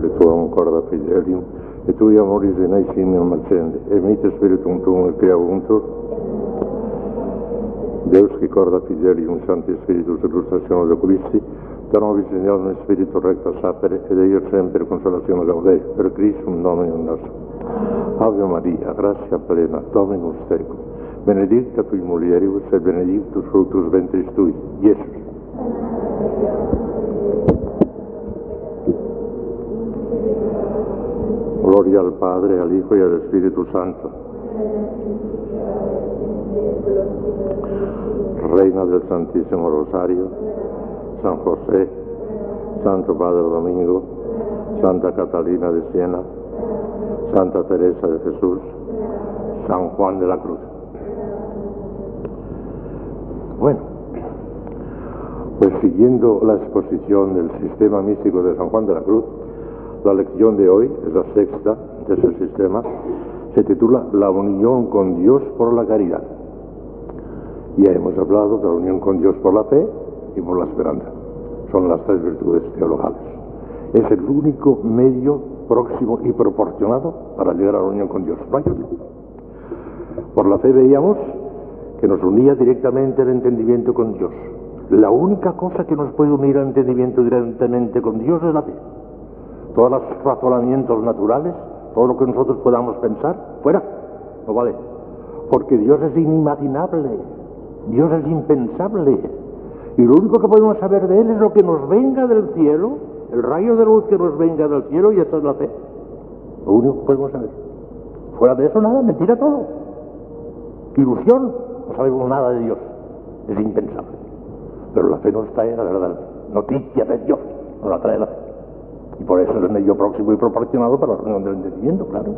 tuam corda fidelium, et tui amoris in simul accende, et mite spiritum tuum et creavuntur, Deus qui corda fidelium, Sancti Spiritus, illustrationes oculisti, da nobis in omne spiritu recta sapere, ed eo sempre consolatione gaudere, per Christum Dominum nostrum. Ave Maria, gratia plena, Dominus tecum, benedicta tui mulieribus, et benedictus fructus ventris tui, Iesus. Gloria al Padre, al Hijo y al Espíritu Santo. Reina del Santísimo Rosario, San José, Santo Padre Domingo, Santa Catalina de Siena, Santa Teresa de Jesús, San Juan de la Cruz. Bueno, pues siguiendo la exposición del sistema místico de San Juan de la Cruz, la lección de hoy, es la sexta de ese sistema, se titula La unión con Dios por la caridad. Ya hemos hablado de la unión con Dios por la fe y por la esperanza. Son las tres virtudes teologales. Es el único medio próximo y proporcionado para llegar a la unión con Dios. No hay otro. Por la fe veíamos que nos unía directamente el entendimiento con Dios. La única cosa que nos puede unir al entendimiento directamente con Dios es la fe. Todos los razonamientos naturales, todo lo que nosotros podamos pensar, fuera, no vale. Porque Dios es inimaginable, Dios es impensable. Y lo único que podemos saber de Él es lo que nos venga del cielo, el rayo de luz que nos venga del cielo, y esto es la fe. Lo único que podemos saber. Fuera de eso nada, mentira todo. Ilusión, no sabemos nada de Dios, es impensable. Pero la fe nos trae la verdad, noticia de Dios, nos la trae la fe. Y por eso es el medio próximo y proporcionado para la reunión del entendimiento, claro.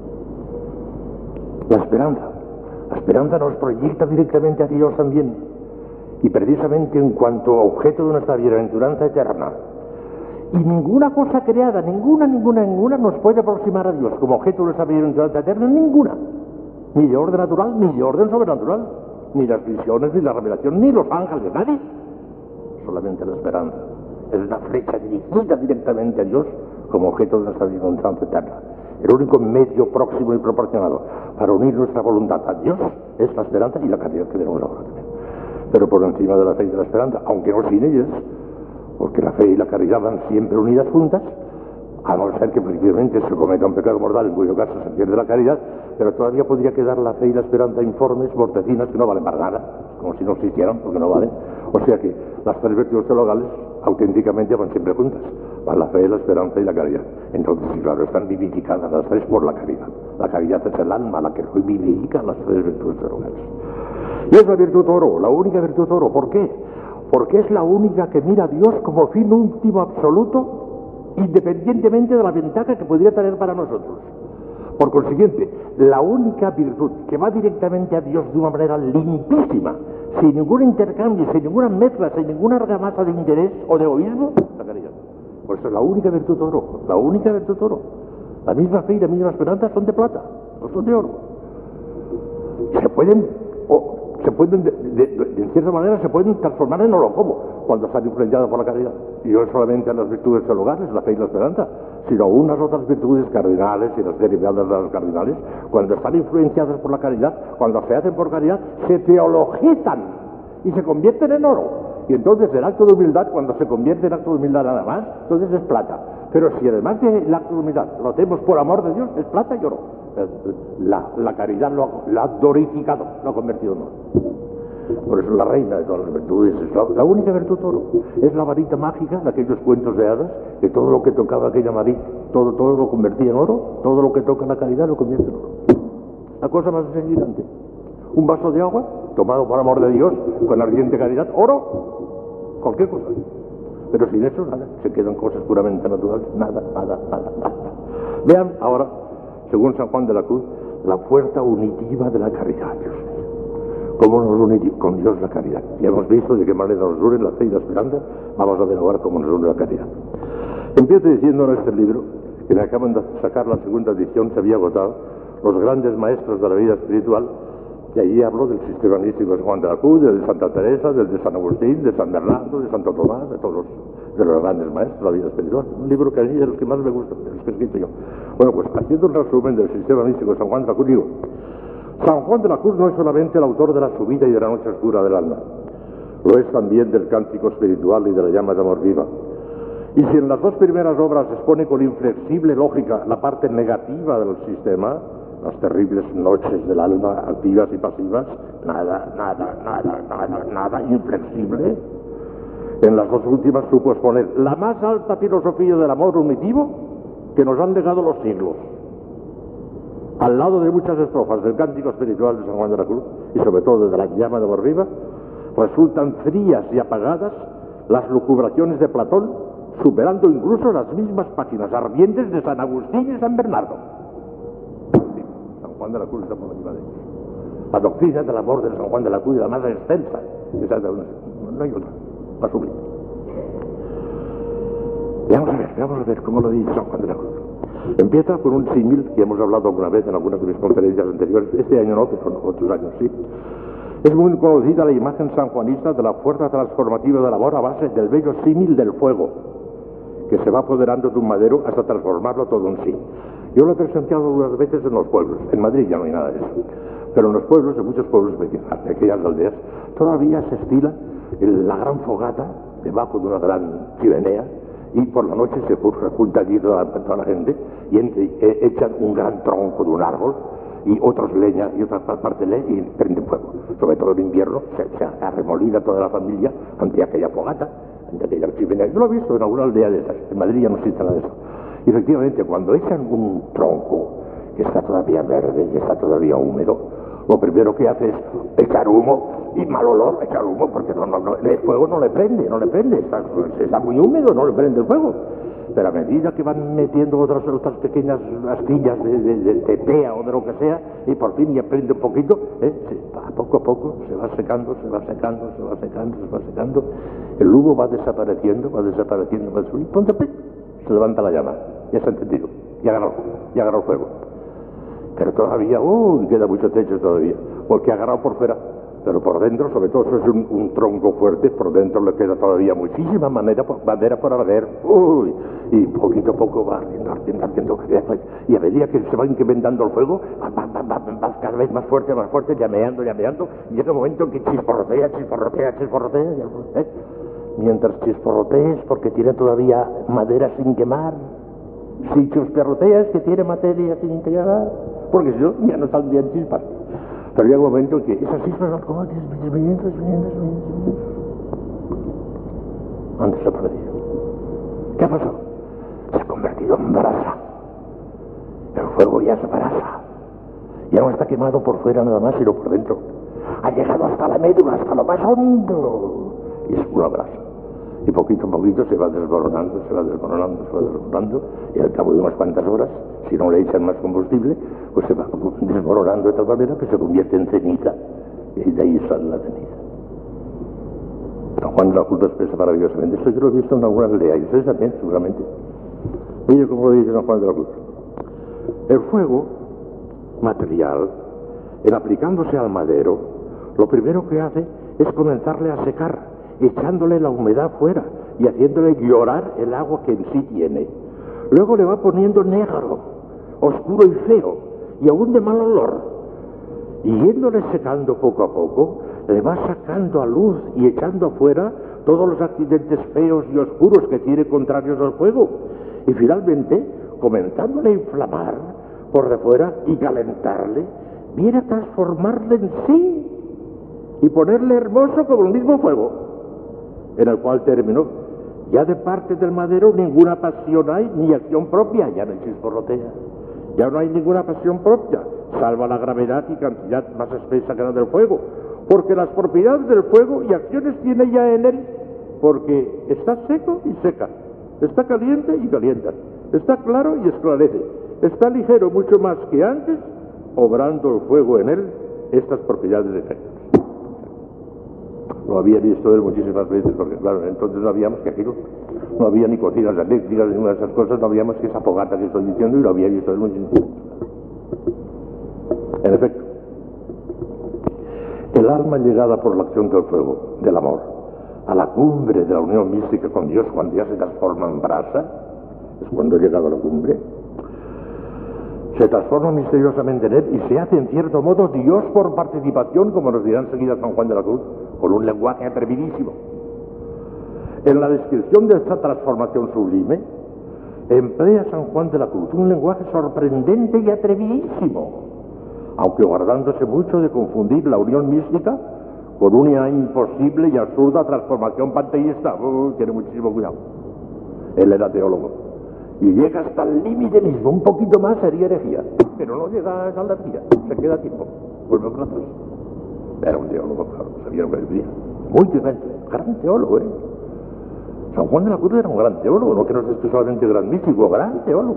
La esperanza nos proyecta directamente a Dios también, y precisamente en cuanto a objeto de nuestra bienaventuranza eterna. Y ninguna cosa creada, ninguna nos puede aproximar a Dios como objeto de nuestra bienaventuranza eterna, ninguna. Ni de orden natural, ni de orden sobrenatural, ni las visiones, ni la revelación, ni los ángeles, nadie. Solamente la esperanza. Es una flecha dirigida directamente a Dios como objeto de nuestra bienaventuranza eterna. El único medio próximo y proporcionado para unir nuestra voluntad a Dios es la esperanza y la caridad que tenemos ahora también. Pero por encima de la fe y de la esperanza, aunque no sin ellas, porque la fe y la caridad van siempre unidas juntas, a no ser que efectivamente se cometa un pecado mortal, en cuyo caso se pierde la caridad, pero todavía podría quedar la fe y la esperanza informes, mortecinas, que no valen para nada, como si no existieran, porque no valen. O sea que las tres virtudes teologales auténticamente van siempre juntas, van la fe, la esperanza y la caridad. Entonces, claro, están vivificadas las tres por la caridad. La caridad es el alma la que vivifica las tres virtudes teologales. Y es la virtud oro, la única virtud oro. ¿Por qué? Porque es la única que mira a Dios como fin último absoluto, independientemente de la ventaja que podría tener para nosotros. Por consiguiente, la única virtud que va directamente a Dios de una manera limpísima, sin ningún intercambio, sin ninguna mezcla, sin ninguna argamasa de interés o de egoísmo, la caridad. Por eso es la única virtud oro, la única virtud oro. La misma fe y la misma esperanza son de plata, no son de oro. En cierta manera se pueden transformar en oro como cuando están influenciadas por la caridad. Y no solamente en las virtudes teologales, la fe y la esperanza, sino unas otras virtudes cardinales y las derivadas de las cardinales, cuando están influenciadas por la caridad, cuando se hacen por caridad, se teologizan y se convierten en oro. Y entonces el acto de humildad, cuando se convierte en acto de humildad nada más, entonces es plata. Pero si además del acto de humildad lo hacemos por amor de Dios, es plata y oro. La caridad lo ha dorificado, lo ha convertido en oro. Por eso la reina de todas las virtudes es la única virtud oro. Es la varita mágica de aquellos cuentos de hadas, que todo lo que tocaba aquella varita, todo lo convertía en oro, todo lo que toca la caridad lo convierte en oro. La cosa más desenguinante. Un vaso de agua, tomado por amor de Dios, con ardiente caridad, oro, cualquier cosa. Pero sin eso, nada, se quedan cosas puramente naturales, nada. Vean ahora, según San Juan de la Cruz, la fuerza unitiva de la caridad, Dios mío. ¿Cómo nos une con Dios la caridad? Ya hemos visto de qué manera nos une la fe y la esperanza, vamos a ver ahora cómo nos une la caridad. Empiezo diciendo en este libro, que me acaban de sacar la segunda edición, se había agotado, los grandes maestros de la vida espiritual, y allí hablo del sistema místico de Juan de la Cruz, del de Santa Teresa, del de San Agustín, de San Bernardo, de Santo Tomás, de todos de los grandes maestros de la vida espiritual. Un libro que a mí es de los que más me gusta, de los que he escrito yo. Bueno, pues haciendo un resumen del sistema místico de San Juan de la Cruz, digo, San Juan de la Cruz no es solamente el autor de la subida y de la noche oscura del alma, lo es también del cántico espiritual y de la llama de amor viva. Y si en las dos primeras obras expone con inflexible lógica la parte negativa del sistema, las terribles noches del alma, activas y pasivas, nada inflexible, en las dos últimas supo exponer la más alta filosofía del amor unitivo que nos han legado los siglos. Al lado de muchas estrofas del cántico espiritual de San Juan de la Cruz, y sobre todo de la llama de amor viva, resultan frías y apagadas las lucubraciones de Platón, superando incluso las mismas páginas ardientes de San Agustín y San Bernardo. San Juan de la Cruz está por encima de ellos. La doctrina del amor de San Juan de la Cruz es la más extensa, no hay otra, más sublime. Vamos a ver cómo lo dice San Juan de la Cruz. Empieza con un símil que hemos hablado alguna vez en algunas de mis conferencias anteriores, este año no, pero otros años sí. Es muy conocida la imagen sanjuanista de la fuerza transformativa del amor a base del bello símil del fuego, que se va apoderando de un madero hasta transformarlo todo en sí. Yo lo he presenciado algunas veces en los pueblos. En Madrid ya no hay nada de eso, pero en los pueblos, en muchos pueblos de aquellas aldeas, todavía se estila la gran fogata debajo de una gran chimenea, y por la noche se junta allí toda la gente y echan un gran tronco de un árbol y otros leña y otra parte leña y prenden fuego. Sobre todo en invierno se arremolina toda la familia ante aquella fogata, ante aquella chimenea. Yo lo he visto en alguna aldea de esas. En Madrid ya no existe nada de eso. Y efectivamente, cuando echan un tronco que está todavía verde y está todavía húmedo, lo primero que hace es echar humo y mal olor, echar humo, porque el fuego no le prende, está muy húmedo, no le prende el fuego. Pero a medida que van metiendo otras pequeñas astillas de tea o de lo que sea, y por fin ya prende un poquito, poco a poco se va secando, el humo va desapareciendo, y pronto se levanta la llama, ya se ha entendido, ya agarró el fuego. Pero todavía, queda mucho techo todavía, porque ha agarrado por fuera, pero por dentro, sobre todo, eso es un tronco fuerte, por dentro le queda todavía muchísima madera por arder, y poquito a poco va ardiendo, y a medida que se va incrementando el fuego, va cada vez más fuerte, llameando, y llega un momento en que chisporrotea, mientras chisporrotea es porque tiene todavía madera sin quemar. Si chisporrotea es que tiene materia sin quemar, porque si no, ya no saldrían chispas. Pero llega un momento en que esas chispas van como disminuyendo, han desaparecido. ¿Qué ha pasado? Se ha convertido en brasa. El fuego ya es brasa. Ya no está quemado por fuera nada más, sino por dentro. Ha llegado hasta la médula, hasta lo más hondo. Y es una brasa. Y poquito a poquito se va desmoronando, y al cabo de unas cuantas horas, si no le echan más combustible, pues se va desmoronando de tal manera que se convierte en ceniza, y de ahí sale la ceniza. San Juan de la Cruz expresa maravillosamente. Esto yo lo he visto en alguna aldea, y ustedes también, seguramente. Mire cómo lo dice San Juan de la Cruz. El fuego material, en aplicándose al madero, lo primero que hace es comenzarle a secar, echándole la humedad fuera y haciéndole llorar el agua que en sí tiene. Luego le va poniendo negro, oscuro y feo, y aún de mal olor. Y yéndole secando poco a poco, le va sacando a luz y echando afuera todos los accidentes feos y oscuros que tiene contrarios al fuego. Y finalmente, comenzándole a inflamar por de fuera y calentarle, viene a transformarle en sí y ponerle hermoso como el mismo fuego, en el cual terminó. Ya de parte del madero ninguna pasión hay, ni acción propia, ya no hay chisporrotea, ya no hay ninguna pasión propia, salva la gravedad y cantidad más espesa que la del fuego, porque las propiedades del fuego y acciones tiene ya en él, porque está seco y seca, está caliente y calienta, está claro y esclarece, está ligero mucho más que antes, obrando el fuego en él estas propiedades efectivas. Lo había visto él muchísimas veces, porque claro, entonces no había más que aquello, no había ni cocinas eléctricas, ni ninguna de esas cosas, no había más que esa fogata que estoy diciendo, y lo había visto él muchísimas veces. En efecto, el alma llegada por la acción del fuego, del amor, a la cumbre de la unión mística con Dios, cuando ya se transforma en brasa, es cuando ha llegado a la cumbre, se transforma misteriosamente en él y se hace en cierto modo Dios por participación, como nos dirá enseguida San Juan de la Cruz, con un lenguaje atrevidísimo. En la descripción de esta transformación sublime, emplea San Juan de la Cruz un lenguaje sorprendente y atrevidísimo, aunque guardándose mucho de confundir la unión mística con una imposible y absurda transformación panteísta. Tiene muchísimo cuidado. Él era teólogo. Y llega hasta el límite mismo, un poquito más sería herejía, pero no llega a esa herejía, se queda a tiempo, vuelve para atrás. Era un teólogo, claro, sabía lo que decía. Muy diferente, gran teólogo, ¿eh? San Juan de la Cruz era un gran teólogo, no que no sea solamente gran místico, gran teólogo.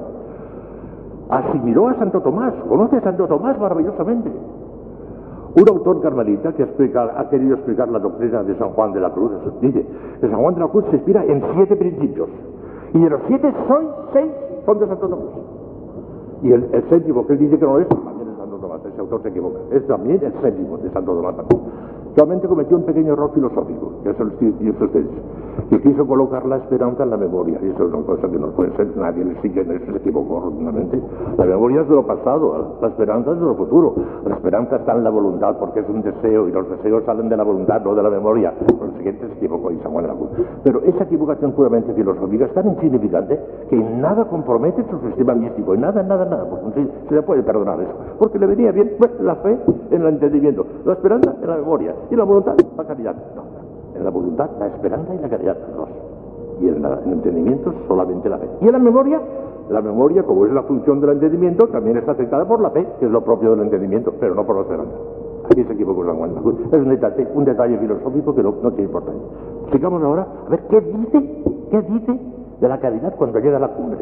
Asimiló a Santo Tomás, conoce a Santo Tomás maravillosamente. Un autor carmelita que ha querido explicar la doctrina de San Juan de la Cruz dice que San Juan de la Cruz se inspira en 7 principios. Y de los 7, 6 son de Santo Tomás. Y el séptimo, que él dice que no es, también es Santo Tomás. Ese autor se equivoca. Es también el séptimo de Santo Tomás. Solamente cometió un pequeño error filosófico, que eso dice ustedes, que quiso colocar la esperanza en la memoria. Y eso es una cosa que no puede ser, nadie le sigue en eso, se equivocó rotundamente. La memoria es de lo pasado, la esperanza es de lo futuro. La esperanza está en la voluntad, porque es un deseo, y los deseos salen de la voluntad, no de la memoria. Por lo siguiente se equivocó y San Juan de la Cruz. Pero esa equivocación puramente filosófica es tan insignificante que en nada compromete su sistema místico, en nada, pues se le puede perdonar eso, porque le venía bien la fe en el entendimiento, la esperanza en la memoria, y la voluntad, la caridad. No, en la voluntad, la esperanza y la caridad, dos. Y en el entendimiento, solamente la fe. Y en la memoria, como es la función del entendimiento, también está afectada por la fe, que es lo propio del entendimiento, pero no por la esperanza. Aquí se equivocó San Juan. Es un detalle filosófico que no tiene importancia. Sigamos ahora a ver qué dice de la caridad cuando llega a la cumbre.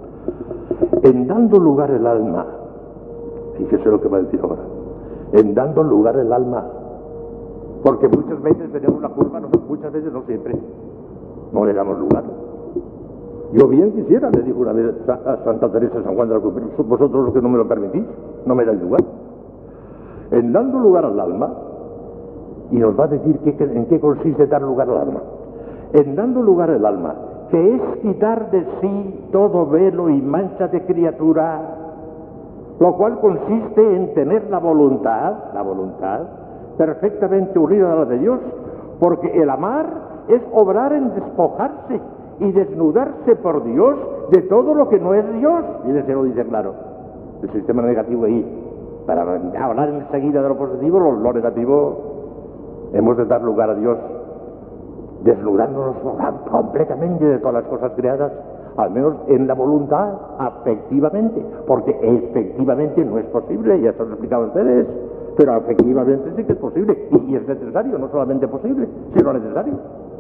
En dando lugar el alma, fíjese lo que va a decir ahora, en dando lugar el alma, porque muchas veces tenemos una curva, muchas veces no siempre, no le damos lugar. Yo bien quisiera, le dijo una vez a Santa Teresa de San Juan de la Cruz, pero vosotros los que no me lo permitís, no me dais lugar. En dando lugar al alma, y nos va a decir en qué consiste dar lugar al alma. En dando lugar al alma, que es quitar de sí todo velo y mancha de criatura, lo cual consiste en tener la voluntad, perfectamente unida a la de Dios, porque el amar es obrar en despojarse y desnudarse por Dios de todo lo que no es Dios. Y se lo dice claro, el sistema negativo ahí. Para hablar enseguida de lo positivo, lo negativo, hemos de dar lugar a Dios, desnudándonos completamente de todas las cosas creadas, al menos en la voluntad, afectivamente, porque efectivamente no es posible, ya se lo he explicado a ustedes, pero efectivamente sí que es posible, y es necesario, no solamente posible, sino necesario.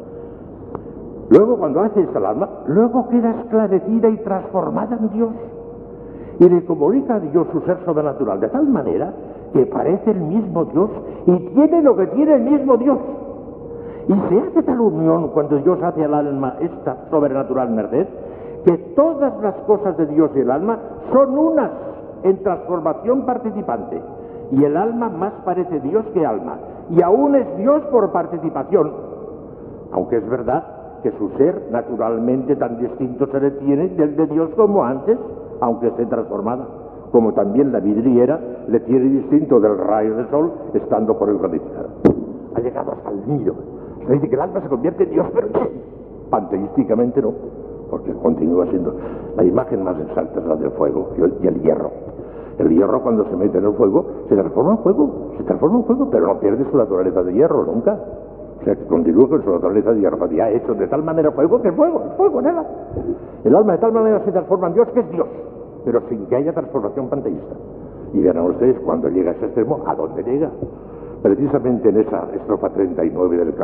Luego, cuando hace esta alma, luego queda esclarecida y transformada en Dios, y le comunica a Dios su ser sobrenatural, de tal manera que parece el mismo Dios, y tiene lo que tiene el mismo Dios. Y se hace tal unión cuando Dios hace al alma esta sobrenatural merced, que todas las cosas de Dios y el alma son unas en transformación participante. Y el alma más parece Dios que alma, y aún es Dios por participación, aunque es verdad que su ser naturalmente tan distinto se le tiene del de Dios como antes, aunque esté transformada, como también la vidriera le tiene distinto del rayo del sol estando por granificada. Ha llegado hasta el nido. Se dice que el alma se convierte en Dios, pero panteísticamente no, porque continúa siendo la imagen más exacta, es la del fuego y el hierro. El hierro, cuando se mete en el fuego, se transforma en fuego, pero no pierde su naturaleza de hierro nunca. O sea, que continúa con su naturaleza de hierro, y ha hecho de tal manera fuego que es fuego, nada. El alma de tal manera se transforma en Dios que es Dios, pero sin que haya transformación panteísta. Y verán ustedes cuando llega a ese extremo, ¿a dónde llega? Precisamente en esa estrofa 39 del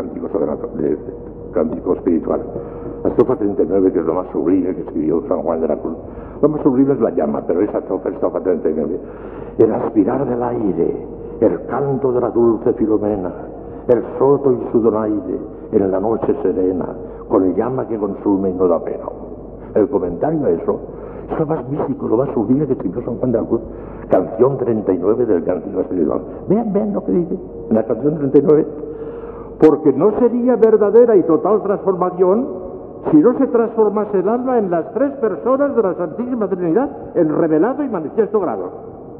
cántico espiritual, la estrofa 39, que es lo más sublime que escribió San Juan de la Cruz. Lo más sublime es la llama, pero esa estrofa 39, el aspirar del aire, el canto de la dulce Filomena, el soto y su donaire en la noche serena, con llama que consume y no da pena. El comentario a eso es lo más místico, lo más sublime que escribió San Juan de la Cruz. Canción 39 del cántico espiritual. Vean lo que dice en la canción 39. porque no sería verdadera y total transformación si no se transformase el alma en las tres personas de la Santísima Trinidad en revelado y manifiesto grado.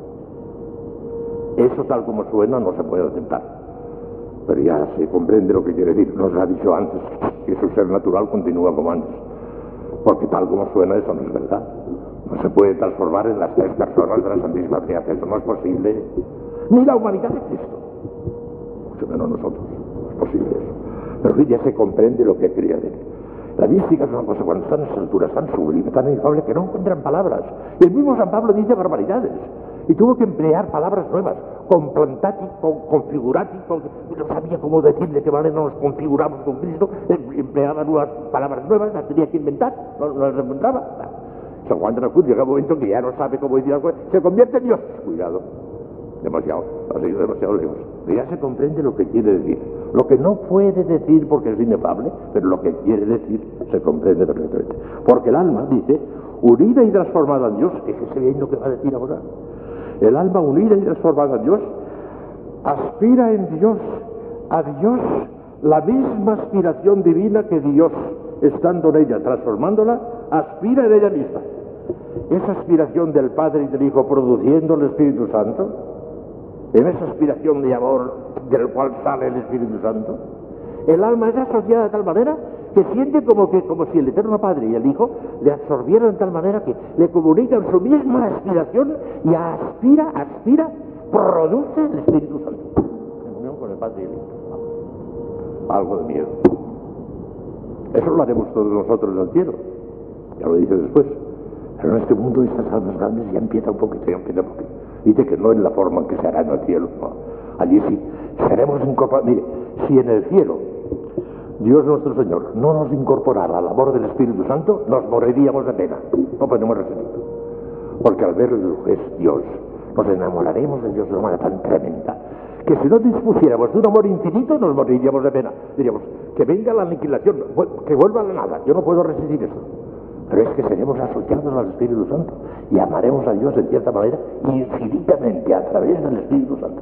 Eso tal como suena no se puede aceptar, pero ya se comprende lo que quiere decir. Nos ha dicho antes que su ser natural continúa como antes, porque tal como suena eso no es verdad. No se puede transformar en las tres personas de la Santísima Trinidad, eso no es posible, ni la humanidad de Cristo, mucho menos nosotros, no es posible eso. Pero sí, ya se comprende lo que quería decir. La mística es una cosa, cuando está en esa altura, tan sublime, tan inefable, que no encuentran palabras. Y el mismo San Pablo dice barbaridades, y tuvo que emplear palabras nuevas, complantati, configurati, no sabía cómo decir de qué manera nos configuramos con Cristo, empleaba nuevas palabras nuevas, las tenía que inventar, no las encontraba. San Juan de la Cruz llega un momento que ya no sabe cómo decir algo, se convierte en Dios. Cuidado, demasiado, ha sido demasiado lejos. Pero ya se comprende lo que quiere decir. Lo que no puede decir porque es inefable, pero lo que quiere decir se comprende perfectamente. Porque el alma, dice, unida y transformada en Dios, fíjese bien lo que va a decir ahora. El alma unida y transformada en Dios aspira en Dios, a Dios, la misma aspiración divina que Dios, estando en ella, transformándola, aspira en ella misma. Esa aspiración del Padre y del Hijo produciendo el Espíritu Santo, en esa aspiración de amor del cual sale el Espíritu Santo, el alma es asociada de tal manera que siente como si el Eterno Padre y el Hijo le absorbieran de tal manera que le comunican su misma aspiración y aspira, produce el Espíritu Santo en unión con el Padre y el Hijo. Algo de miedo. Eso lo haremos todos nosotros en el cielo, ya lo dice después. Pero en este mundo estas almas grandes ya empieza un poquito. Dice que no en la forma en que se hará en el cielo, no. Allí sí, seremos incorporados. Mire, si en el cielo Dios nuestro Señor no nos incorporara al amor del Espíritu Santo, nos moriríamos de pena, no podemos resistir. Porque al ver lo que es Dios, nos enamoraremos de Dios de una manera tan tremenda, que si no dispusiéramos de un amor infinito, nos moriríamos de pena. Diríamos, que venga la aniquilación, que vuelva a la nada, yo no puedo resistir eso. Pero es que seremos asociados al Espíritu Santo y amaremos a Dios en cierta manera infinitamente a través del Espíritu Santo.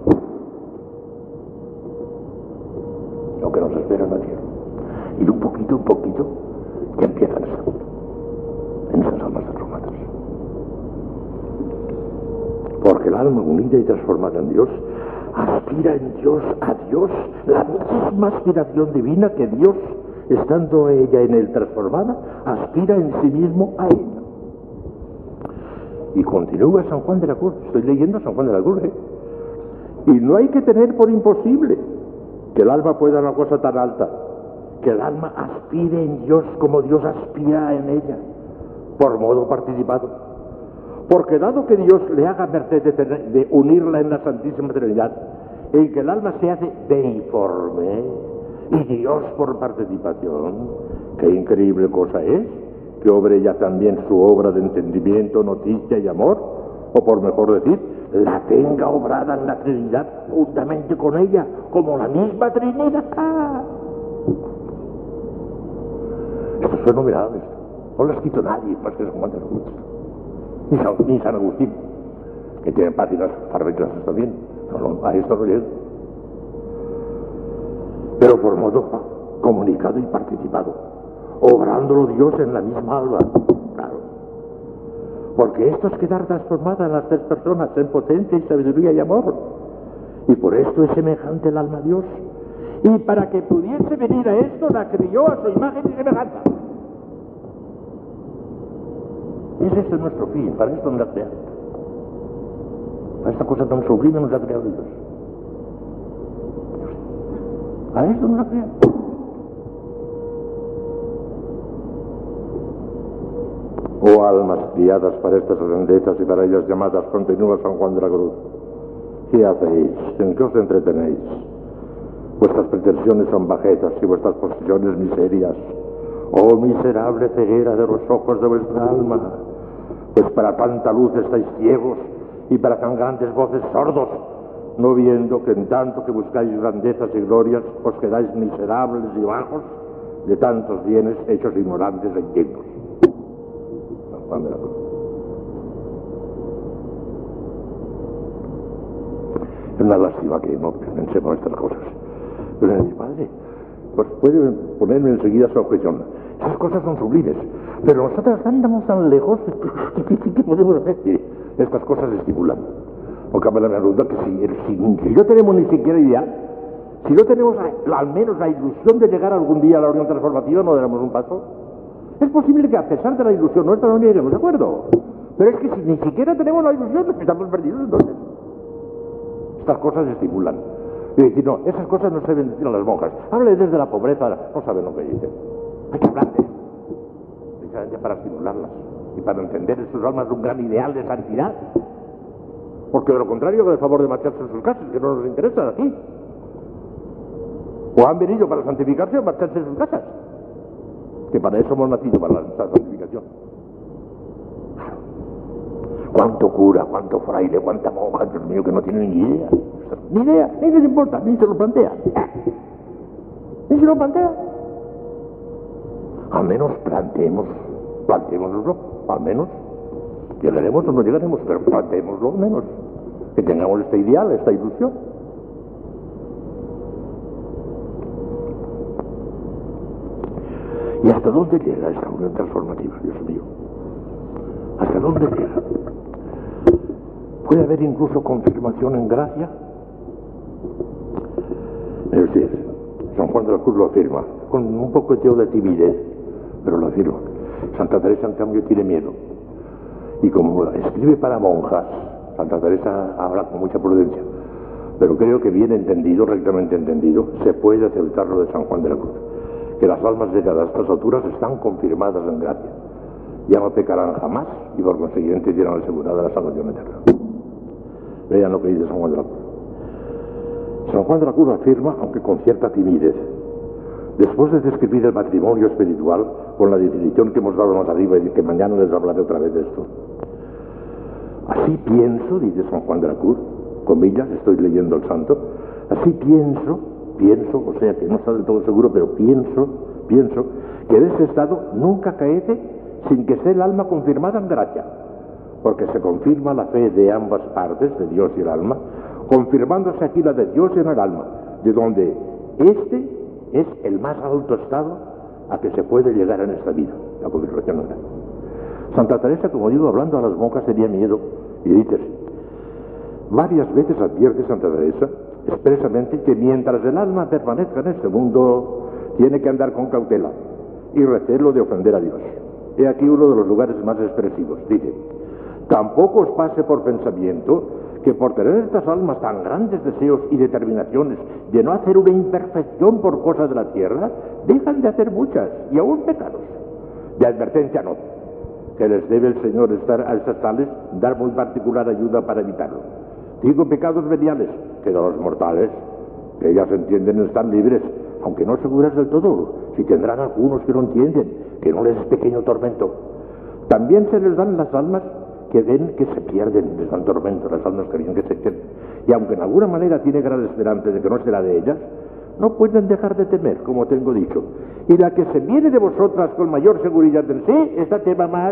Lo que nos espera en la tierra. Y de un poquito, ya empieza en esas almas transformadas. Porque el alma unida y transformada en Dios aspira en Dios a Dios, la misma aspiración divina que Dios, estando ella en él transformada, aspira en sí mismo a él. Y continúa San Juan de la Cruz, estoy leyendo San Juan de la Cruz, y no hay que tener por imposible que el alma pueda una cosa tan alta, que el alma aspire en Dios como Dios aspira en ella, por modo participado. Porque dado que Dios le haga merced de unirla en la Santísima Trinidad, en que el alma se hace deiforme, y Dios por participación, qué increíble cosa es que obre ella también su obra de entendimiento, noticia y amor, o por mejor decir, la tenga obrada en la Trinidad juntamente con ella, como la misma Trinidad. Esto es fenomenal, esto. No lo ha escrito nadie más que San Juan de la Cruz, ni San Agustín, que tiene páginas maravillosas también. A esto no llega. Pero por modo comunicado y participado, obrándolo Dios en la misma alma, claro. Porque esto es quedar transformada en las tres personas en potencia y sabiduría y amor. Y por esto es semejante el alma a Dios. Y para que pudiese venir a esto, la crió a su imagen y semejanza. Ese es nuestro fin, para esto nos ha creado. Para esta cosa tan sublime nos ha creado Dios. A esto nos ha creado. Oh almas criadas para estas grandezas y para ellas llamadas, continúa San Juan de la Cruz. ¿Qué hacéis? ¿En qué os entretenéis? Vuestras pretensiones son bajezas y vuestras posesiones miserias. Oh miserable ceguera de los ojos de vuestra alma, pues para tanta luz estáis ciegos y para tan grandes voces sordos, no viendo que en tanto que buscáis grandezas y glorias os quedáis miserables y bajos de tantos bienes hechos ignorantes e indignos. San Juan de la Cruz. Es una lástima que no pensemos estas cosas. Pero mi padre, pues puede ponerme enseguida su objeción. Esas cosas son sublimes, pero nosotros andamos tan lejos, ¿qué podemos hacer? Mire, estas cosas estimulan. No cabe la menor duda que si no tenemos ni siquiera idea, si no tenemos al menos la ilusión de llegar algún día a la unión transformativa, no daremos un paso. Es posible que a pesar de la ilusión nuestra no lleguemos, ¿de acuerdo? Pero es que si ni siquiera tenemos la ilusión, estamos perdidos entonces. Estas cosas estimulan. Y decir, no, esas cosas no se deben decir a las monjas. Háblale desde la pobreza, no saben lo que dicen. Hay que hablarles, precisamente para estimularlas y para encender en sus almas un gran ideal de santidad. Porque de lo contrario, con el favor de marcharse en sus casas, que no nos interesa aquí. O han venido para santificarse o marcharse en sus casas. Que para eso hemos nacido, para la santificación. Cuánto cura, cuánto fraile, cuánta monja, Dios mío, que no tienen ni idea. Ni idea, ni les importa, ni se lo plantea. Ni se lo plantea. Al menos planteémoslo, al menos. Llegaremos o no llegaremos, pero planteémoslo al menos. Que tengamos este ideal, esta ilusión. ¿Y hasta dónde llega esta unión transformativa, Dios mío? ¿Hasta dónde llega? ¿Puede haber incluso confirmación en gracia? Es decir, San Juan de la Cruz lo afirma, con un poquiteo de timidez, pero lo afirma. Santa Teresa, en cambio, tiene miedo. Y como escribe para monjas, Santa Teresa habla con mucha prudencia, pero creo que bien entendido, rectamente entendido, se puede aceptar lo de San Juan de la Cruz, que las almas llegadas a estas alturas están confirmadas en gracia. Ya no pecarán jamás y por consiguiente tienen asegurada la salvación eterna. Vean lo que dice San Juan de la Cruz. San Juan de la Cruz afirma, aunque con cierta timidez, después de describir el matrimonio espiritual con la definición que hemos dado más arriba y que mañana les hablaré otra vez de esto. Así pienso, dice San Juan de la Cruz, comillas, estoy leyendo el santo, así pienso, o sea que no está del todo seguro, pero pienso que de ese estado nunca caece sin que sea el alma confirmada en gracia, porque se confirma la fe de ambas partes, de Dios y el alma, confirmándose aquí la de Dios en el alma, de donde este es el más alto estado a que se puede llegar en esta vida, la confirmación en gracia. Santa Teresa, como digo, hablando a las monjas tenía miedo, y dice así. Varias veces advierte Santa Teresa expresamente que mientras el alma permanezca en este mundo, tiene que andar con cautela y recelo de ofender a Dios. He aquí uno de los lugares más expresivos. Dice, tampoco os pase por pensamiento que por tener estas almas tan grandes deseos y determinaciones de no hacer una imperfección por cosas de la tierra, dejan de hacer muchas y aún pecados. De advertencia no, que les debe el Señor a estas tales dar muy particular ayuda para evitarlo. Digo pecados veniales, que de los mortales, que ellas entienden están libres, aunque no seguras del todo, si tendrán algunos que no entienden, que no les es pequeño tormento. También se les dan las almas que ven que se pierden, les dan tormento, las almas que ven que se pierden. Y aunque en alguna manera tiene gran esperanza de que no será de ellas, no pueden dejar de temer, como tengo dicho. Y la que se viene de vosotras con mayor seguridad en sí, esta tema más.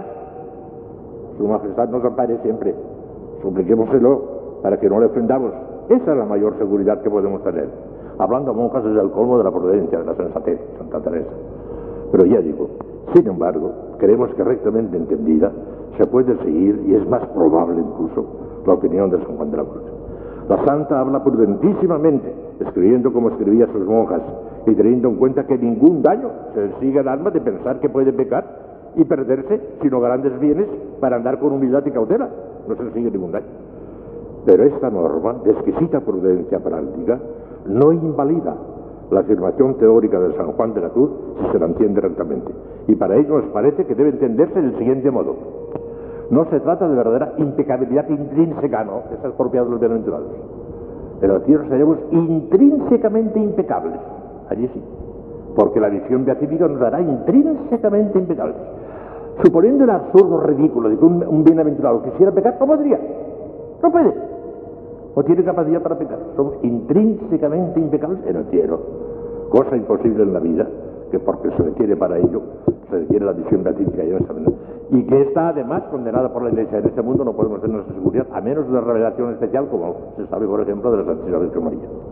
Su Majestad nos ampare siempre. Supliquémoselo para que no le ofendamos. Esa es la mayor seguridad que podemos tener. Hablando a monjas desde el colmo de la prudencia, de la sensatez, Santa Teresa. Pero ya digo, sin embargo, creemos que rectamente entendida se puede seguir, y es más probable incluso, la opinión de San Juan de la Cruz. La santa habla prudentísimamente, escribiendo como escribía sus monjas, y teniendo en cuenta que ningún daño se sigue al alma de pensar que puede pecar y perderse, sino grandes bienes para andar con humildad y cautela. No se sigue ningún daño. Pero esta norma, de exquisita prudencia práctica, no invalida la afirmación teórica de San Juan de la Cruz si se la entiende rectamente. Y para ello nos parece que debe entenderse del siguiente modo. No se trata de verdadera impecabilidad intrínseca, no, que es el propiedad de los bienaventurados. En el cielo seremos intrínsecamente impecables, allí sí, porque la visión beatífica nos hará intrínsecamente impecables. Suponiendo el absurdo ridículo de que un bienaventurado quisiera pecar, ¿no podría? No puede. O tiene capacidad para pecar. Somos intrínsecamente impecables en el cielo. Cosa imposible en la vida, que porque se requiere para ello, se requiere la visión beatífica y esta manera. Y que está además condenada por la Iglesia. En este mundo no podemos tener nuestra seguridad, a menos de una revelación especial, como se sabe, por ejemplo, de la Santísima Virgen María.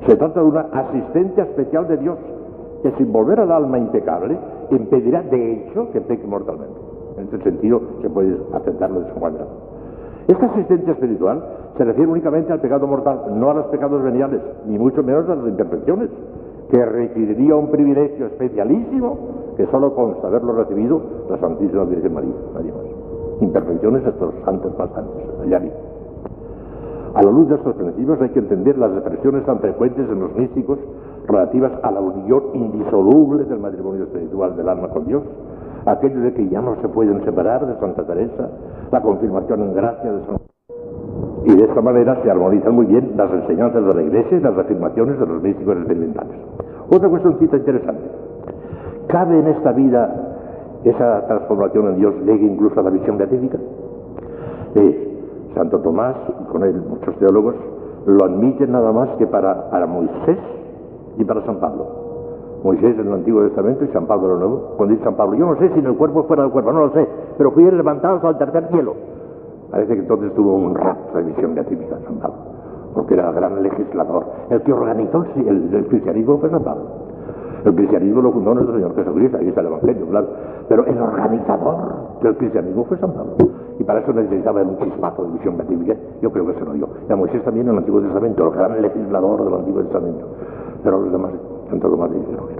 Se trata de una asistencia especial de Dios, que sin volver al alma impecable, impedirá de hecho que peque mortalmente. En este sentido se puede aceptarlo de San Juan de la Cruz. Esta asistencia espiritual se refiere únicamente al pecado mortal, no a los pecados veniales, ni mucho menos a las imperfecciones, que requeriría un privilegio especialísimo que solo consta haberlo recibido la Santísima Virgen María, nadie más. Imperfecciones de estos santos más santos, allá arriba. A la luz de estos principios hay que entender las expresiones tan frecuentes en los místicos relativas a la unión indisoluble del matrimonio espiritual del alma con Dios, aquello de que ya no se pueden separar de Santa Teresa, la confirmación en gracia de Santa. Y de esta manera se armonizan muy bien las enseñanzas de la Iglesia y las afirmaciones de los místicos experimentales. Otra cuestioncita interesante. ¿Cabe en esta vida esa transformación en Dios llegue incluso a la visión beatífica? Santo Tomás, y con él muchos teólogos, lo admiten nada más que para Moisés y para San Pablo. Moisés en el Antiguo Testamento y San Pablo en el Nuevo. Cuando dice San Pablo, yo no sé si en el cuerpo o fuera del cuerpo, no lo sé, pero fui levantados al tercer cielo. Parece que entonces tuvo un rapto de visión beatífica San Pablo, porque era el gran legislador. El que organizó el cristianismo fue San Pablo. El cristianismo lo fundó nuestro Señor Jesucristo, ahí está el Evangelio, claro. Pero el organizador del cristianismo fue San Pablo. Y para eso necesitaba un chispazo de visión beatífica. Yo creo que se lo dio. Y a Moisés también en el Antiguo Testamento, el gran legislador del Antiguo Testamento. Pero los demás, Santo Tomás dice, no.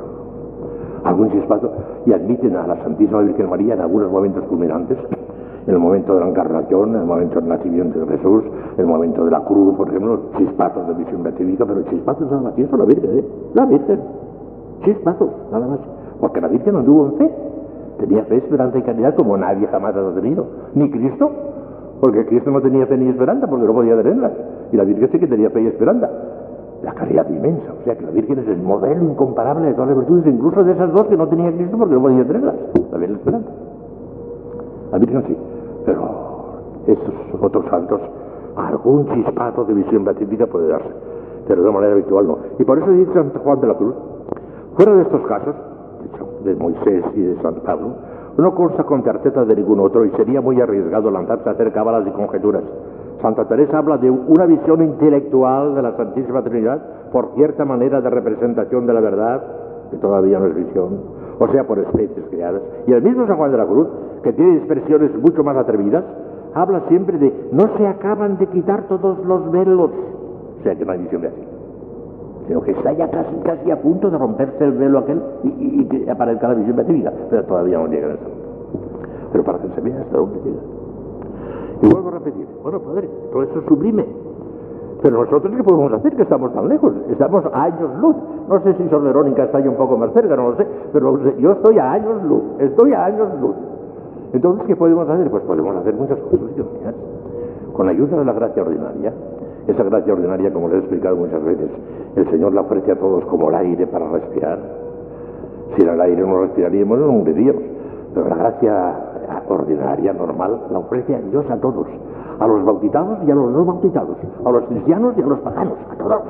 Algún chispazo, y admiten a la Santísima Virgen María en algunos momentos culminantes, en el momento de la encarnación, en el momento del nacimiento de Jesús, en el momento de la cruz, por ejemplo, chispazos de visión beatífica, pero chispazos nada más. Y eso la Virgen, la Virgen. Chispazos, nada más. Porque la Virgen no tuvo en fe. Tenía fe, esperanza y caridad como nadie jamás ha tenido. Ni Cristo, porque Cristo no tenía fe ni esperanza, porque no podía tenerlas. Y la Virgen sí que tenía fe y esperanza. La caridad inmensa. O sea que la Virgen es el modelo incomparable de todas las virtudes, incluso de esas dos que no tenía Cristo porque no podía tenerlas. La fe y la esperanza. La Virgen sí. Pero estos otros santos, algún chispazo de visión beatífica puede darse, pero de manera habitual no. Y por eso dice San Juan de la Cruz, fuera de estos casos, de Moisés y de San Pablo, no consta con certeza de ningún otro y sería muy arriesgado lanzarse a hacer cábalas y conjeturas. Santa Teresa habla de una visión intelectual de la Santísima Trinidad por cierta manera de representación de la verdad, que todavía no es visión, o sea, por especies creadas. Y el mismo San Juan de la Cruz, que tiene expresiones mucho más atrevidas, habla siempre de no se acaban de quitar todos los velos, o sea, que no hay visión de así, sino que está ya casi a punto de romperse el velo aquel y que aparezca la visión beatífica, pero todavía no llega a ese punto. Pero para que se vea hasta dónde llega. Y vuelvo a repetir, bueno, padre, todo eso es sublime, pero nosotros ¿qué podemos hacer? Que estamos tan lejos, estamos a años luz. No sé si Sor Verónica está ahí un poco más cerca, no lo sé, pero yo estoy a años luz, Entonces, ¿qué podemos hacer? Pues podemos hacer muchas cosas, Dios mío, con la ayuda de la gracia ordinaria. Esa gracia ordinaria, como les he explicado muchas veces, el Señor la ofrece a todos como el aire para respirar. Si era el aire no respiraríamos, no moriríamos. Pero la gracia ordinaria, normal, la ofrece a Dios a todos. A los bautizados y a los no bautizados. A los cristianos y a los paganos. A todos.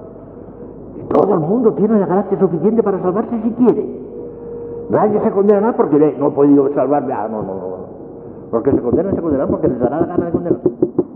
Y todo el mundo tiene la gracia suficiente para salvarse si quiere. Nadie se condena porque no he podido salvarme. No. Porque se condenan porque les dará la gana de condenarse.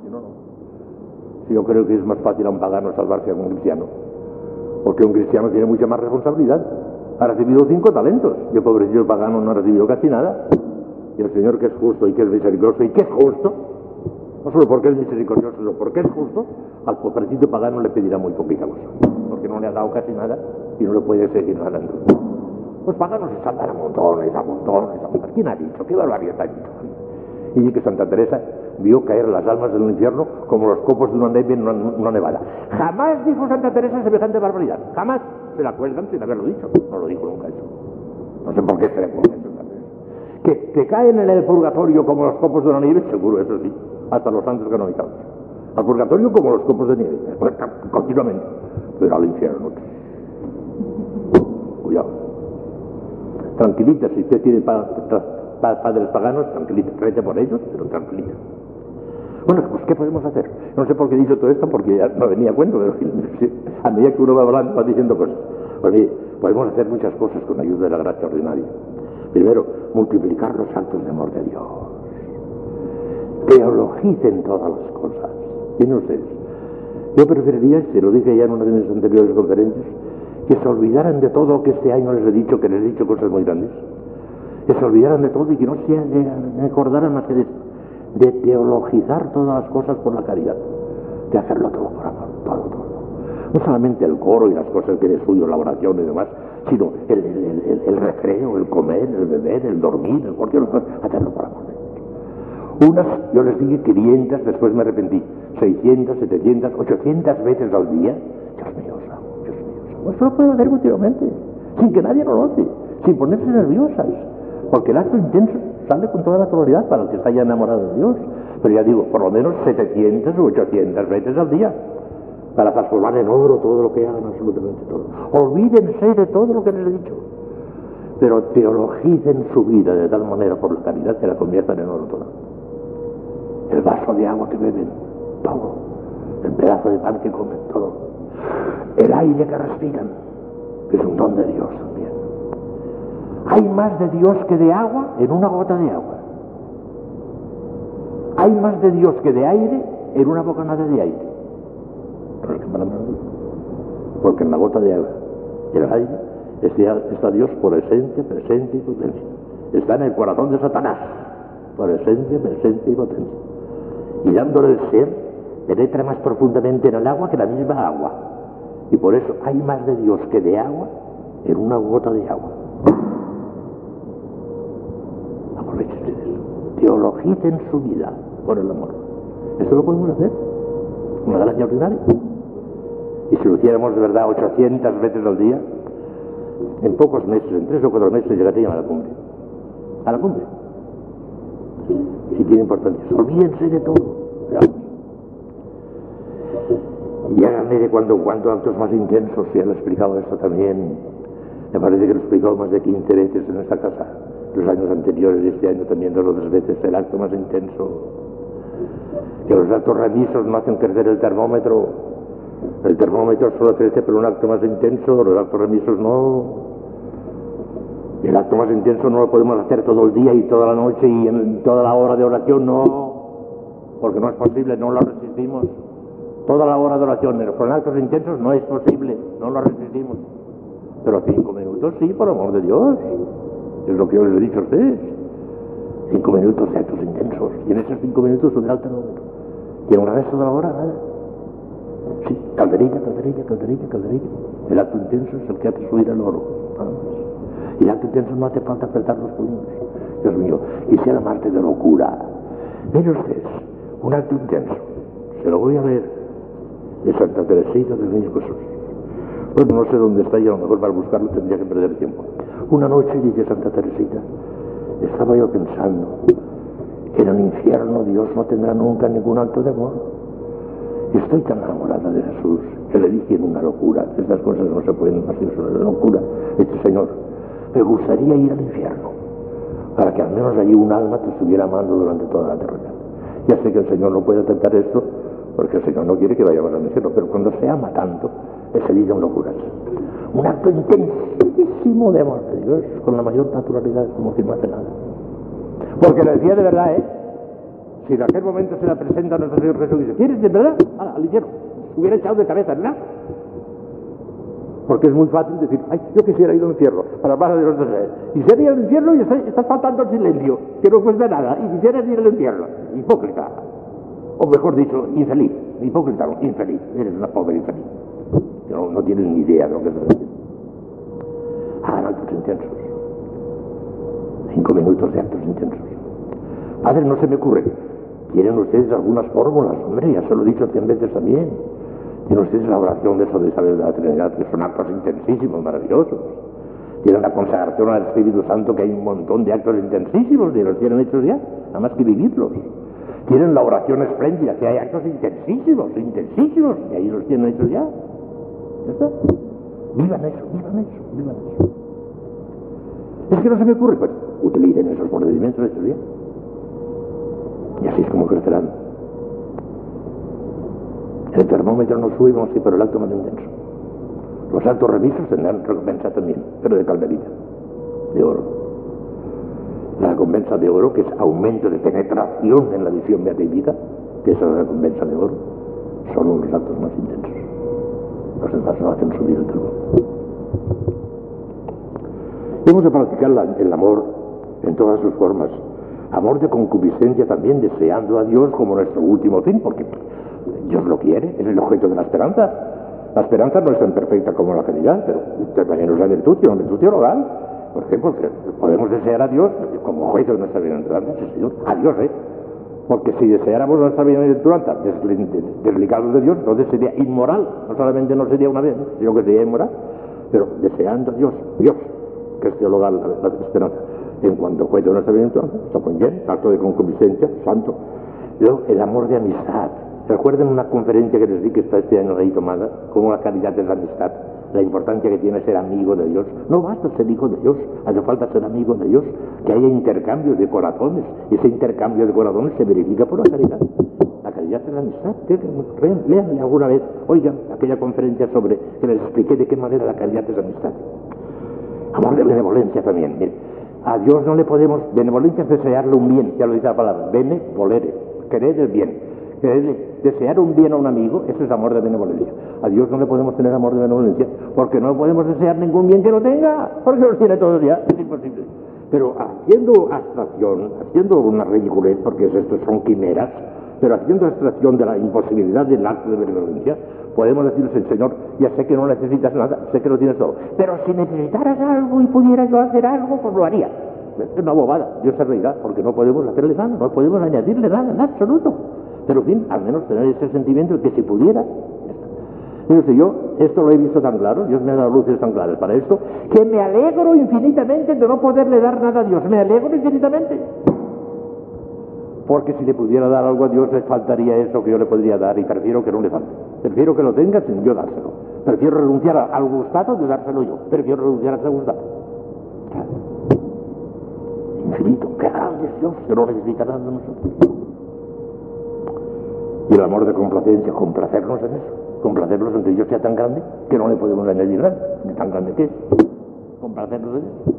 Yo creo que es más fácil a un pagano salvarse que a un cristiano, porque un cristiano tiene mucha más responsabilidad. Ha recibido 5 talentos, y el pobrecillo pagano no ha recibido casi nada. Y el Señor, que es justo y que es misericordioso y que es justo, no solo porque es misericordioso, sino porque es justo, al pobrecito pagano le pedirá muy poquita cosa, porque no le ha dado casi nada y no le puede seguir nada. Los paganos se salvan a montones. ¿Quién ha dicho? ¿Qué barbaridad ha dicho? Y que Santa Teresa vio caer las almas del infierno como los copos de una nieve en una nevada. Jamás dijo Santa Teresa semejante barbaridad. Jamás. Se la cuelgan sin haberlo dicho. No lo dijo nunca eso. No sé por qué se le cuelga eso. Que caen en el purgatorio como los copos de una nieve, seguro, eso sí. Hasta los santos canonizados. Al purgatorio como los copos de nieve. Continuamente. Pero al infierno. Cuidado. Tranquilita, si usted tiene padres paganos, tranquilita, rete por ellos, pero tranquilita. Bueno, pues ¿qué podemos hacer? No sé por qué he dicho todo esto, porque ya no venía a cuento, pero a medida que uno va hablando va diciendo cosas. Pues mire, podemos hacer muchas cosas con la ayuda de la gracia ordinaria. Primero, multiplicar los actos de amor de Dios. Teologicen todas las cosas. Miren ustedes, Yo preferiría, se lo dije ya en una de mis anteriores conferencias, que se olvidaran de todo lo que este año les he dicho, que les he dicho cosas muy grandes, que se olvidaran de todo y que no se acordaran más que de teologizar todas las cosas por la caridad, de hacerlo todo por amor, todo. No solamente el coro y las cosas que es suyo, la oración y demás, sino el recreo, el comer, el beber, el dormir, el cualquier cosa, hacerlo por amor de Dios. Unas, yo les dije 500, después me arrepentí, 600, 700, 800 veces al día. Dios mío, santo. Eso lo puedo hacer continuamente, sin que nadie lo note, sin ponerse nerviosas, porque el acto intenso sale con toda naturalidad para el que está ya enamorado de Dios. Pero ya digo, por lo menos 700 u 800 veces al día, para transformar en oro todo lo que hagan, absolutamente todo. Olvídense de todo lo que les he dicho, pero teologicen su vida de tal manera por la caridad que la conviertan en oro toda. El vaso de agua que beben, todo. El pedazo de pan que comen, todo. El aire que respiran, que es un don de Dios también. Hay más de Dios que de agua en una gota de agua. Hay más de Dios que de aire en una bocanada de aire. Porque en la gota de agua y el aire está Dios por esencia, presencia y potencia. Está en el corazón de Satanás, por esencia, presencia y potencia. Y dándole el ser, penetra más profundamente en el agua que la misma agua. Y por eso hay más de Dios que de agua en una gota de agua. Aprovechen ustedes. Teologicen su vida por el amor. Eso lo podemos hacer. Una gracia ordinaria. Y si lo hiciéramos de verdad 800 veces al día, en pocos meses, en 3 o 4 meses, llegarían a la cumbre. A la cumbre. Si tiene importancia. Olvídense de todo. Y háganme de cuando en cuando actos más intensos. Ya lo he explicado esto también. Me parece que lo he explicado más de 15 veces en esta casa. Los años anteriores y este año también 2 o 3 veces. El acto más intenso. Que los actos remisos no hacen crecer el termómetro. El termómetro solo crece por un acto más intenso, los actos remisos no. El acto más intenso no lo podemos hacer todo el día y toda la noche y en toda la hora de oración, no. Porque no es posible, no lo resistimos. Toda la hora de oración, pero con actos intensos no es posible, no lo resistimos. Pero 5 minutos sí, por amor de Dios. Es lo que yo les he dicho a ustedes. 5 minutos de actos intensos. Y en esos 5 minutos subirá el termómetro. Y en el resto de la hora, nada. Sí, calderilla. El acto intenso es el que hace subir el oro. Y el acto intenso no hace falta apretar los puños. Dios mío, y sea la Marte de locura. Miren ustedes, un acto intenso. Se lo voy a leer. De Santa Teresita del Niño Jesús. Bueno, no sé dónde está y a lo mejor para buscarlo tendría que perder tiempo. Una noche, dice Santa Teresita, estaba yo pensando que en el infierno Dios no tendrá nunca ningún acto de amor. Y estoy tan enamorada de Jesús que le dije en una locura. Estas cosas no se pueden hacer solo en la locura. Este Señor, me gustaría ir al infierno para que al menos allí un alma te estuviera amando durante toda la eternidad. Ya sé que el Señor no puede aceptar esto porque el Señor no quiere que vayamos al infierno, pero cuando se ama tanto es seguir en locuras. Un acto intensísimo de amor de Dios con la mayor naturalidad, como si no hace nada. Porque lo decía de verdad, si en aquel momento se la presenta a nuestro Señor Jesús y dice, ¿quieres de verdad? Al infierno. Hubiera echado de cabeza, ¿verdad? Porque es muy fácil decir, ay, yo quisiera ir al infierno, para más de los deseos. Y si ir al infierno y estás faltando el silencio, que no cuesta nada, y quisieras ir al infierno. Hipócrita. O mejor dicho, infeliz. Hipócrita, no, infeliz. Eres una pobre infeliz. No tienes ni idea de lo que estás haciendo. Hagan actos intensos. 5 minutos de actos intensos. Padre, no se me ocurre. ¿Tienen ustedes algunas fórmulas? Hombre, ya se lo he dicho 100 veces también. Tienen ustedes la oración de Santa Isabel de la Trinidad, que son actos intensísimos, maravillosos. Tienen la consagración al Espíritu Santo, que hay un montón de actos intensísimos, y los tienen hechos ya, nada más que vivirlos. Tienen la oración espléndida, que hay actos intensísimos, y ahí los tienen hechos ya. ¿Ya está? Vivan eso. Es que no se me ocurre, pues utilicen esos procedimientos estos días. Y así es como crecerán. El termómetro no subimos, sí, pero el acto más intenso. Los actos remisos tendrán recompensa también, pero de calderita, de oro. La recompensa de oro, que es aumento de penetración en la visión beatífica, que es la recompensa de oro. solo los actos más intensos. Los demás no hacen subir el telón. Hemos de practicar el amor en todas sus formas. Amor de concupiscencia también, deseando a Dios como nuestro último fin, porque Dios lo quiere, es el objeto de la esperanza. La esperanza no es tan perfecta como la caridad, pero también es la virtud, y una virtud teologal. Por ejemplo, podemos desear a Dios como objeto de nuestra bienaventuranza, sí, Señor, a Dios, porque si deseáramos nuestra bienaventuranza desligados de Dios, entonces sería inmoral. No solamente no sería una vez, sino que sería inmoral. Pero deseando a Dios, que es teologal la esperanza, en cuanto a objeto de nuestra bienaventuranza, está muy bien, acto de concupiscencia, santo. Luego, el amor de amistad. Recuerden una conferencia que les di que está este año ahí tomada, como la caridad es la amistad, la importancia que tiene ser amigo de Dios. No basta ser hijo de Dios, hace falta ser amigo de Dios, que haya intercambios de corazones, y ese intercambio de corazones se verifica por la caridad. La caridad es la amistad. Léanle alguna vez, oigan, aquella conferencia sobre que les expliqué de qué manera la caridad es la amistad. Amor de benevolencia también. Mire, a Dios no le podemos, benevolencia es desearle un bien, ya lo dice la palabra, bene volere, querer el bien. Desear un bien a un amigo, eso es amor de benevolencia. A Dios no le podemos tener amor de benevolencia porque no podemos desear ningún bien que no tenga, porque lo tiene todo ya, es imposible. Pero haciendo abstracción, haciendo una ridiculez, porque estos son quimeras, pero haciendo abstracción de la imposibilidad del acto de benevolencia, podemos decirle, Señor, ya sé que no necesitas nada, sé que lo tienes todo, pero si necesitaras algo y pudiera yo hacer algo, pues lo haría. Es una bobada, Dios se reirá, porque no podemos hacerle nada, no podemos añadirle nada en absoluto. Pero en fin, al menos tener ese sentimiento de que si pudiera, fíjense, yo esto lo he visto tan claro, Dios me ha dado luces tan claras para esto, que me alegro infinitamente de no poderle dar nada a Dios, me alegro infinitamente. Porque si le pudiera dar algo a Dios, le faltaría eso que yo le podría dar, y prefiero que no le falte. Prefiero que lo tenga sin yo dárselo. Prefiero renunciar al gustado de dárselo yo. Prefiero renunciar a ese gustado. Infinito, qué grande es Dios, que no necesita nada de nosotros. Y el amor de complacencia, complacernos en eso, complacernos en que Dios sea tan grande que no le podemos añadir nada, de tan grande que es, complacernos en eso.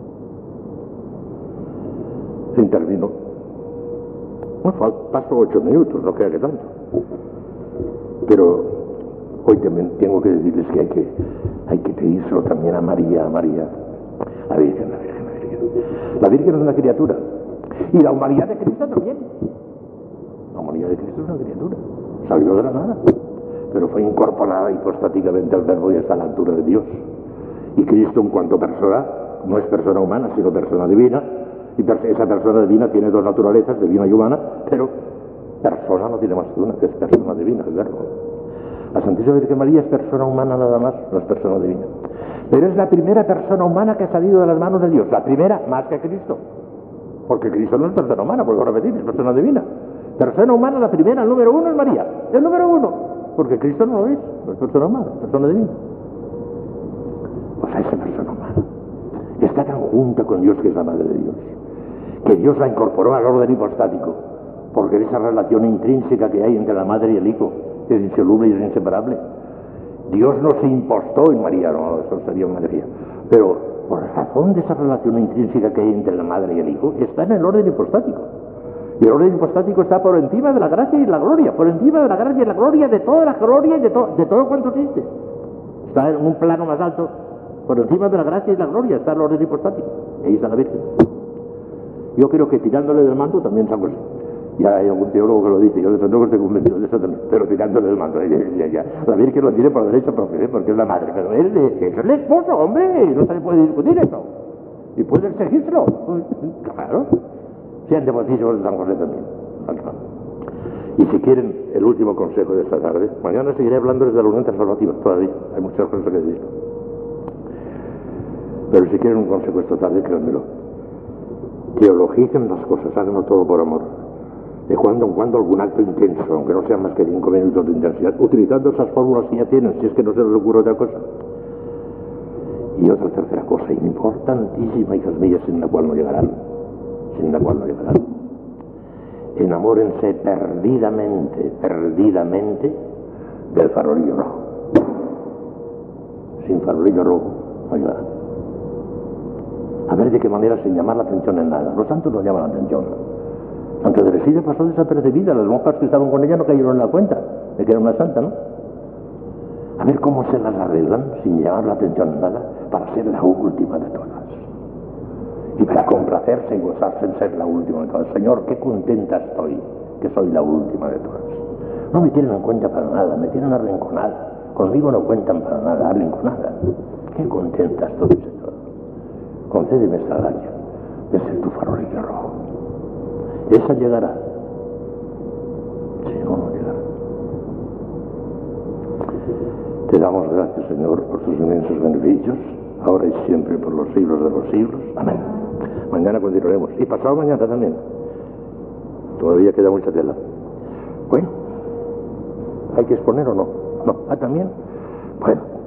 Sin término. Bueno, paso 8 minutos, no queda que tanto. Pero hoy también tengo que decirles que hay que pedírselo también a María, la Virgen. La Virgen es una criatura. Y la humanidad de Cristo también. La humanidad de Cristo es una criatura. Salió de la nada, pero fue incorporada hipostáticamente al Verbo y está a la altura de Dios. Y Cristo, en cuanto persona, no es persona humana, sino persona divina, y esa persona divina tiene dos naturalezas, divina y humana, pero persona no tiene más que una, que es persona divina, el Verbo. La Santísima Virgen María es persona humana nada más, no es persona divina. Pero es la primera persona humana que ha salido de las manos de Dios, la primera más que Cristo. Porque Cristo no es persona humana, vuelvo a repetir, es persona divina. Persona humana, la primera, el número 1 es María, el número 1, porque Cristo no lo es, no es persona humana, es persona divina. Pues a esa persona humana, que está tan junta con Dios, que es la Madre de Dios, que Dios la incorporó al orden hipostático, porque esa relación intrínseca que hay entre la Madre y el Hijo es insoluble y es inseparable. Dios no se impostó en María, no, eso sería una herejía, pero por razón de esa relación intrínseca que hay entre la Madre y el Hijo, está en el orden hipostático. Y el orden hipostático está por encima de la gracia y la gloria, por encima de la gracia y la gloria, de toda la gloria y de todo cuanto existe. Está en un plano más alto, por encima de la gracia y la gloria, está el orden hipostático. Ahí está la Virgen. Yo creo que tirándole del manto también es algo así. Ya hay algún teólogo que lo dice, yo desde luego estoy convencido de eso también, pero tirándole del manto. Ya. La Virgen lo tiene por derecho propio, porque es la madre, pero él es el esposo, hombre, no se le puede discutir eso. Y puede exigírselo. Claro. Sean devotísimos de San José también. Y si quieren el último consejo de esta tarde, mañana seguiré hablando desde la unión transformativa, todavía, hay muchas cosas que decir. Pero si quieren un consejo esta tarde, créanmelo. Teologicen las cosas, háganlo todo por amor. De cuando en cuando algún acto intenso, aunque no sean más que 5 minutos de intensidad, utilizando esas fórmulas que ya tienen, si es que no se les ocurre otra cosa. Y otra tercera cosa, importantísima, hijas mías, sin la cual no llegarán. Enamórense perdidamente del farolillo rojo. Sin farolillo rojo no llegarán. A ver de qué manera, sin llamar la atención en nada. Los santos no llaman la atención. Santa Teresita pasó desapercibida, las monjas que estaban con ella no cayeron en la cuenta. de que era una santa, ¿no? A ver cómo se las arreglan sin llamar la atención a nada para ser la última de todas. Y para complacerse y gozarse en ser la última de todas. Señor, qué contenta estoy que soy la última de todas. No me tienen en cuenta para nada, me tienen arrinconada. Conmigo no cuentan para nada, arrinconada. Qué contenta estoy, Señor. Concédeme esta gracia de ser tu farolillo rojo. Esa llegará. Si no, no llegará. Te damos gracias, Señor, por tus inmensos beneficios, ahora y siempre por los siglos de los siglos. Amén. Mañana continuaremos. Y pasado mañana también. Todavía queda mucha tela. Bueno, ¿hay que exponer o no? No. ¿Ah, también? Bueno.